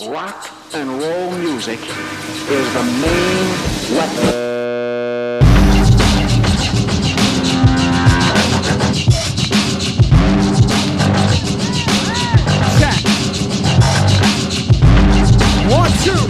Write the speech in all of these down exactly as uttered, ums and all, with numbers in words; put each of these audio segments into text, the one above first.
Rock and roll music is the main weapon. One, two.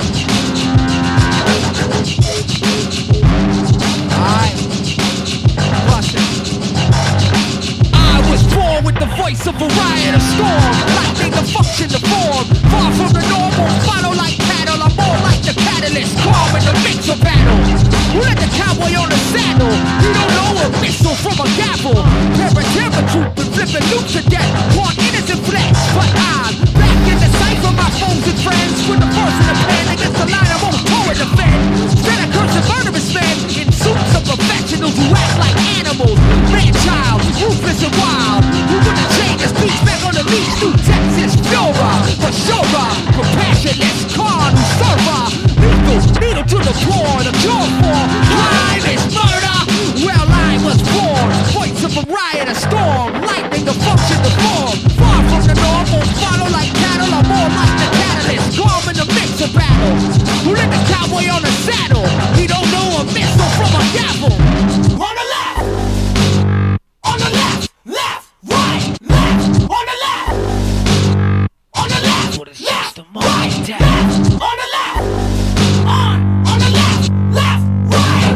Alright. Bust it. I was born with the voice of a riot, a storm. Lightning to function to form. Far from the normal, follow like cattle. I'm more like the catalyst, calm in the mix of battle. Who let the cowboy on the saddle? You don't know a missile from a gavel. Paraterra troop and flipping loops to death. Want innocent flesh, but I'm back in the sight for my foes and friends. With the force in the pen against the line, I won't forward defend. Instead of cursing murderous men in suits of professionals who act like animals. Man-child, ruthless and wild. Who wouldn't change his speech back on the leash through Texas, Flora, for sure. Compassionless, calm, server. Lethal, needle to the floor, the cure for crime is murder. Well, I was born, voice of a riot, a storm. Lightning to function to form. Far from the normal, follow like cattle. I'm more like the catalyst, calm in the mix of battle. Who let the cowboy on the saddle? He don't know a missile from a gavel. On the left, on the left, left, right, left, on the left, on the left, what is left, right, left, on the left, on, on the left, left, right.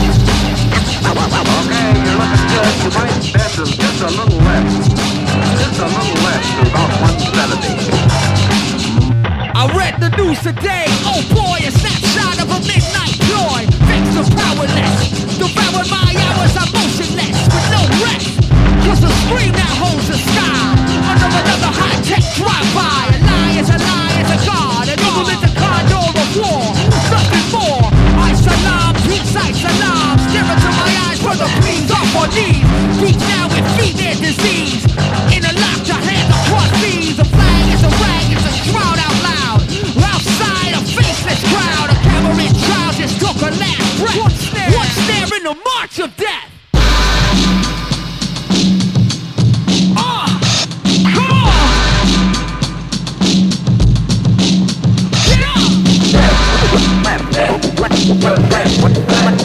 Okay, you're looking good. You might bend them just a little left. Just a little left to about one seventy. I read the news today, oh boy, a snapshot of a midnight ploy. Thanks to powerless, devour my hours, I'm motionless, with no rest. Cause the screen that holds the sky, under another high-tech drive-by. A lie is a lie, is a god, an evil is a condor of war. Nothing more, I salam, peace, I salam. Stare into my eyes, brother, please, off on knees. Deep now with feet their disease. In a lock, your hands across these. A flag is a rag, it's a shroud out loud. Outside a faceless crowd, a cavalry child just took a last breath. What's there? What's there in the march of death? Ah, come on! Get up!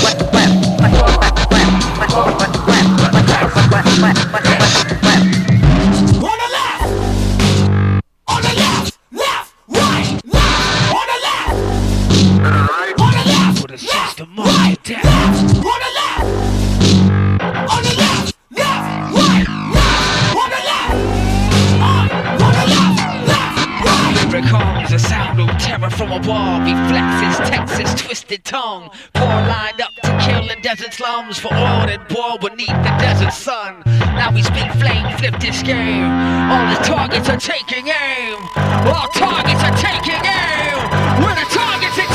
From above, he flexes Texas twisted tongue. Poor lined up to kill in desert slums for oil and boil beneath the desert sun. Now we speak flame, flip this game. All the targets are taking aim. All targets are taking aim. Where the targets are